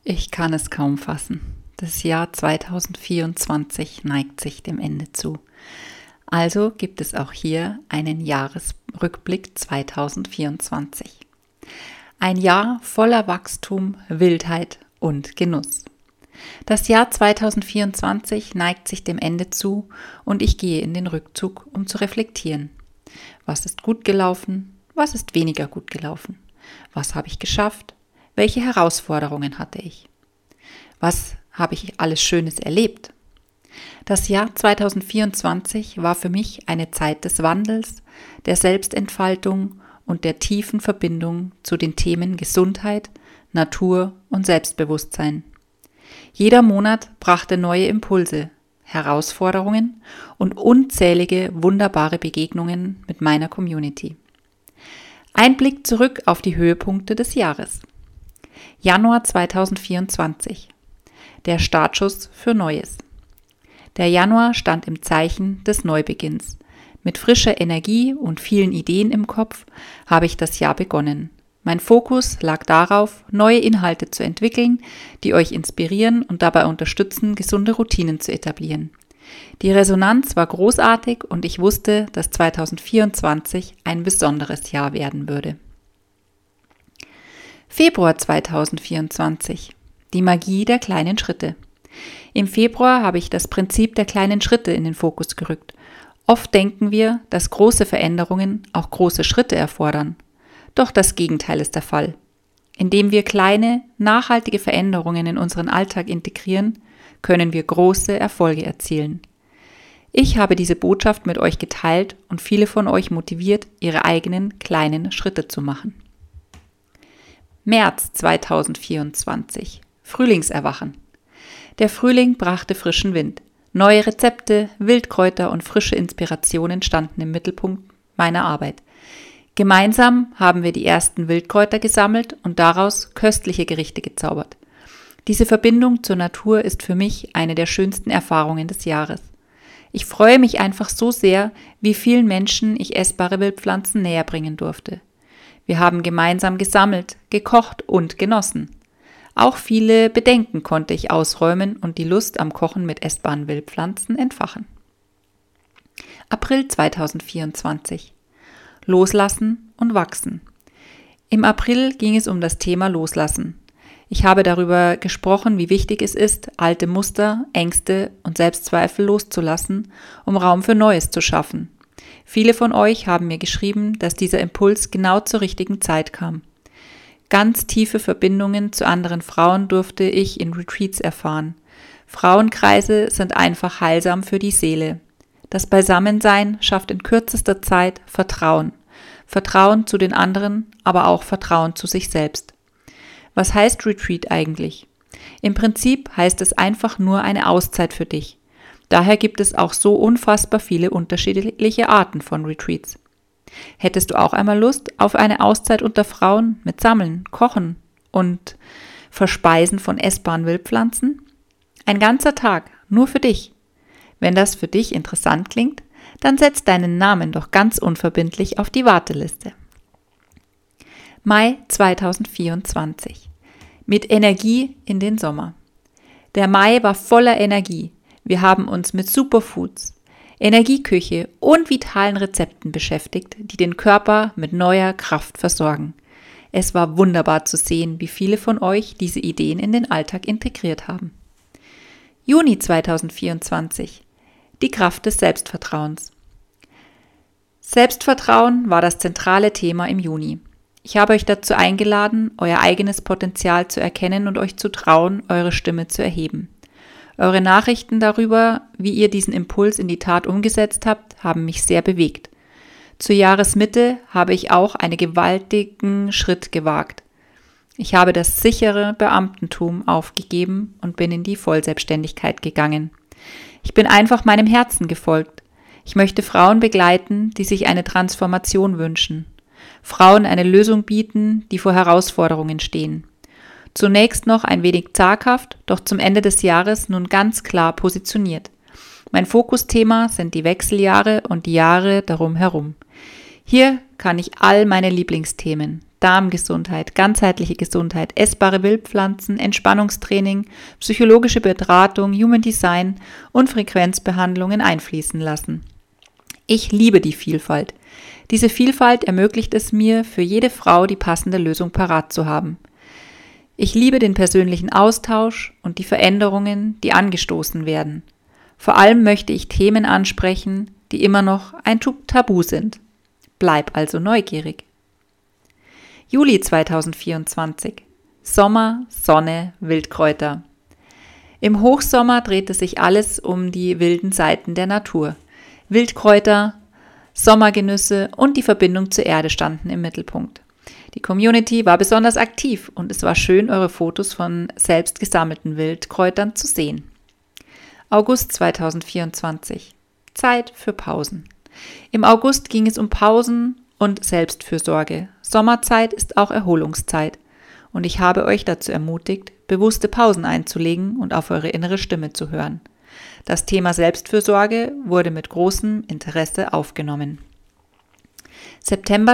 Ich kann es kaum fassen. Das Jahr 2024 neigt sich dem Ende zu. Also gibt es auch hier einen Jahresrückblick 2024. Ein Jahr voller Wachstum, Wildheit und Genuss. Das Jahr 2024 neigt sich dem Ende zu und ich gehe in den Rückzug, um zu reflektieren. Was ist gut gelaufen? Was ist weniger gut gelaufen? Was habe ich geschafft? Welche Herausforderungen hatte ich? Was habe ich alles Schönes erlebt? Das Jahr 2024 war für mich eine Zeit des Wandels, der Selbstentfaltung und der tiefen Verbindung zu den Themen Gesundheit, Natur und Selbstbewusstsein. Jeder Monat brachte neue Impulse, Herausforderungen und unzählige wunderbare Begegnungen mit meiner Community. Ein Blick zurück auf die Höhepunkte des Jahres. Januar 2024. Der Startschuss für Neues. Der Januar stand im Zeichen des Neubeginns. Mit frischer Energie und vielen Ideen im Kopf habe ich das Jahr begonnen. Mein Fokus lag darauf, neue Inhalte zu entwickeln, die euch inspirieren und dabei unterstützen, gesunde Routinen zu etablieren. Die Resonanz war großartig und ich wusste, dass 2024 ein besonderes Jahr werden würde. Februar 2024. Die Magie der kleinen Schritte. Im Februar habe ich das Prinzip der kleinen Schritte in den Fokus gerückt. Oft denken wir, dass große Veränderungen auch große Schritte erfordern. Doch das Gegenteil ist der Fall. Indem wir kleine, nachhaltige Veränderungen in unseren Alltag integrieren, können wir große Erfolge erzielen. Ich habe diese Botschaft mit euch geteilt und viele von euch motiviert, ihre eigenen kleinen Schritte zu machen. März 2024. Frühlingserwachen. Der Frühling brachte frischen Wind. Neue Rezepte, Wildkräuter und frische Inspirationen standen im Mittelpunkt meiner Arbeit. Gemeinsam haben wir die ersten Wildkräuter gesammelt und daraus köstliche Gerichte gezaubert. Diese Verbindung zur Natur ist für mich eine der schönsten Erfahrungen des Jahres. Ich freue mich einfach so sehr, wie vielen Menschen ich essbare Wildpflanzen näher bringen durfte. Wir haben gemeinsam gesammelt, gekocht und genossen. Auch viele Bedenken konnte ich ausräumen und die Lust am Kochen mit essbaren Wildpflanzen entfachen. April 2024. Loslassen und wachsen. Im April ging es um das Thema Loslassen. Ich habe darüber gesprochen, wie wichtig es ist, alte Muster, Ängste und Selbstzweifel loszulassen, um Raum für Neues zu schaffen. Viele von euch haben mir geschrieben, dass dieser Impuls genau zur richtigen Zeit kam. Ganz tiefe Verbindungen zu anderen Frauen durfte ich in Retreats erfahren. Frauenkreise sind einfach heilsam für die Seele. Das Beisammensein schafft in kürzester Zeit Vertrauen. Vertrauen zu den anderen, aber auch Vertrauen zu sich selbst. Was heißt Retreat eigentlich? Im Prinzip heißt es einfach nur eine Auszeit für dich. Daher gibt es auch so unfassbar viele unterschiedliche Arten von Retreats. Hättest du auch einmal Lust auf eine Auszeit unter Frauen mit Sammeln, Kochen und Verspeisen von essbaren Wildpflanzen? Ein ganzer Tag, nur für dich. Wenn das für dich interessant klingt, dann setz deinen Namen doch ganz unverbindlich auf die Warteliste. Mai 2024. Mit Energie in den Sommer. Der Mai war voller Energie. Wir haben uns mit Superfoods, Energieküche und vitalen Rezepten beschäftigt, die den Körper mit neuer Kraft versorgen. Es war wunderbar zu sehen, wie viele von euch diese Ideen in den Alltag integriert haben. Juni 2024. Die Kraft des Selbstvertrauens. Selbstvertrauen war das zentrale Thema im Juni. Ich habe euch dazu eingeladen, euer eigenes Potenzial zu erkennen und euch zu trauen, eure Stimme zu erheben. Eure Nachrichten darüber, wie ihr diesen Impuls in die Tat umgesetzt habt, haben mich sehr bewegt. Zur Jahresmitte habe ich auch einen gewaltigen Schritt gewagt. Ich habe das sichere Beamtentum aufgegeben und bin in die Vollselbstständigkeit gegangen. Ich bin einfach meinem Herzen gefolgt. Ich möchte Frauen begleiten, die sich eine Transformation wünschen. Frauen eine Lösung bieten, die vor Herausforderungen stehen. Zunächst noch ein wenig zaghaft, doch zum Ende des Jahres nun ganz klar positioniert. Mein Fokusthema sind die Wechseljahre und die Jahre darum herum. Hier kann ich all meine Lieblingsthemen, Darmgesundheit, ganzheitliche Gesundheit, essbare Wildpflanzen, Entspannungstraining, psychologische Beratung, Human Design und Frequenzbehandlungen einfließen lassen. Ich liebe die Vielfalt. Diese Vielfalt ermöglicht es mir, für jede Frau die passende Lösung parat zu haben. Ich liebe den persönlichen Austausch und die Veränderungen, die angestoßen werden. Vor allem möchte ich Themen ansprechen, die immer noch ein Tabu sind. Bleib also neugierig. Juli 2024. Sommer, Sonne, Wildkräuter. Im Hochsommer drehte sich alles um die wilden Seiten der Natur. Wildkräuter, Sommergenüsse und die Verbindung zur Erde standen im Mittelpunkt. Die Community war besonders aktiv und es war schön, eure Fotos von selbst gesammelten Wildkräutern zu sehen. August 2024. Zeit für Pausen. Im August ging es um Pausen und Selbstfürsorge. Sommerzeit ist auch Erholungszeit und ich habe euch dazu ermutigt, bewusste Pausen einzulegen und auf eure innere Stimme zu hören. Das Thema Selbstfürsorge wurde mit großem Interesse aufgenommen. September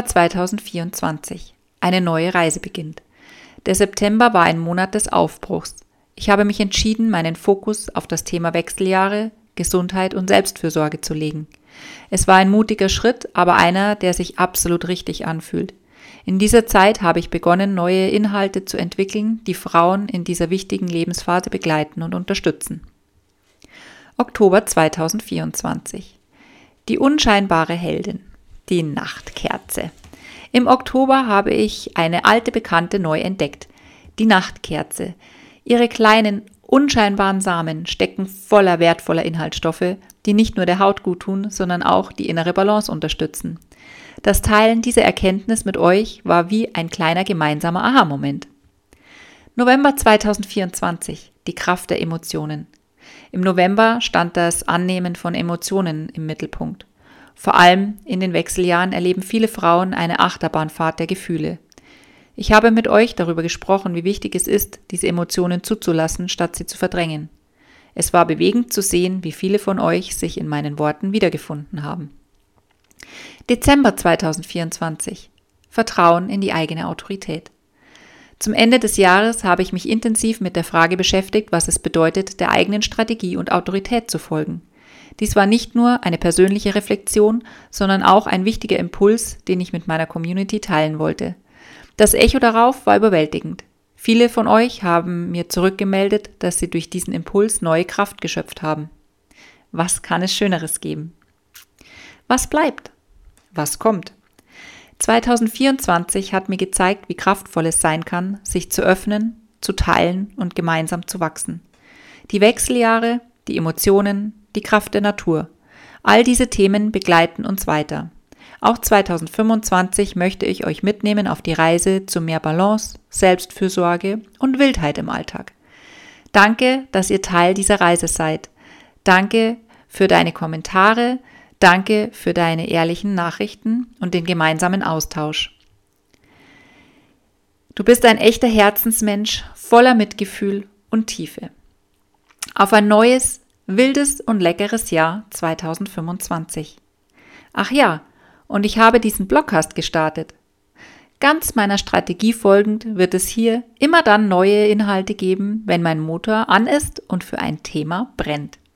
2024. Eine neue Reise beginnt. Der September war ein Monat des Aufbruchs. Ich habe mich entschieden, meinen Fokus auf das Thema Wechseljahre, Gesundheit und Selbstfürsorge zu legen. Es war ein mutiger Schritt, aber einer, der sich absolut richtig anfühlt. In dieser Zeit habe ich begonnen, neue Inhalte zu entwickeln, die Frauen in dieser wichtigen Lebensphase begleiten und unterstützen. Oktober 2024. Die unscheinbare Heldin. Die Nachtkerze. Im Oktober habe ich eine alte Bekannte neu entdeckt. Die Nachtkerze. Ihre kleinen, unscheinbaren Samen stecken voller wertvoller Inhaltsstoffe, die nicht nur der Haut gut tun, sondern auch die innere Balance unterstützen. Das Teilen dieser Erkenntnis mit euch war wie ein kleiner gemeinsamer Aha-Moment. November 2024. Die Kraft der Emotionen. Im November stand das Annehmen von Emotionen im Mittelpunkt. Vor allem in den Wechseljahren erleben viele Frauen eine Achterbahnfahrt der Gefühle. Ich habe mit euch darüber gesprochen, wie wichtig es ist, diese Emotionen zuzulassen, statt sie zu verdrängen. Es war bewegend zu sehen, wie viele von euch sich in meinen Worten wiedergefunden haben. Dezember 2024. Vertrauen in die eigene Autorität. Zum Ende des Jahres habe ich mich intensiv mit der Frage beschäftigt, was es bedeutet, der eigenen Strategie und Autorität zu folgen. Dies war nicht nur eine persönliche Reflexion, sondern auch ein wichtiger Impuls, den ich mit meiner Community teilen wollte. Das Echo darauf war überwältigend. Viele von euch haben mir zurückgemeldet, dass sie durch diesen Impuls neue Kraft geschöpft haben. Was kann es Schöneres geben? Was bleibt? Was kommt? 2024 hat mir gezeigt, wie kraftvoll es sein kann, sich zu öffnen, zu teilen und gemeinsam zu wachsen. Die Wechseljahre, die Emotionen, die Kraft der Natur. All diese Themen begleiten uns weiter. Auch 2025 möchte ich euch mitnehmen auf die Reise zu mehr Balance, Selbstfürsorge und Wildheit im Alltag. Danke, dass ihr Teil dieser Reise seid. Danke für deine Kommentare. Danke für deine ehrlichen Nachrichten und den gemeinsamen Austausch. Du bist ein echter Herzensmensch, voller Mitgefühl und Tiefe. Auf ein neues, wildes und leckeres Jahr 2025. Ach ja, und ich habe diesen Blogcast gestartet. Ganz meiner Strategie folgend wird es hier immer dann neue Inhalte geben, wenn mein Motor an ist und für ein Thema brennt.